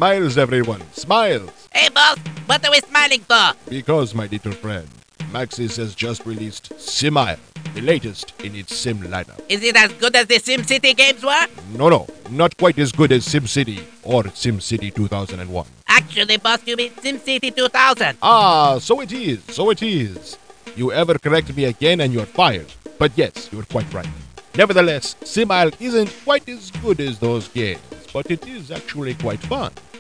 Smiles, everyone. Smiles. Hey, boss, what are we smiling for? Because, my little friend, Maxis has just released Simile, the latest in its sim lineup. Is it as good as the SimCity games were? No, not quite as good as SimCity or SimCity 2001. Actually, boss, you mean SimCity 2000. Ah, so it is. You ever correct me again and you're fired. But yes, you're quite right. Nevertheless, Simile isn't quite as good as those games, but it is actually quite fun.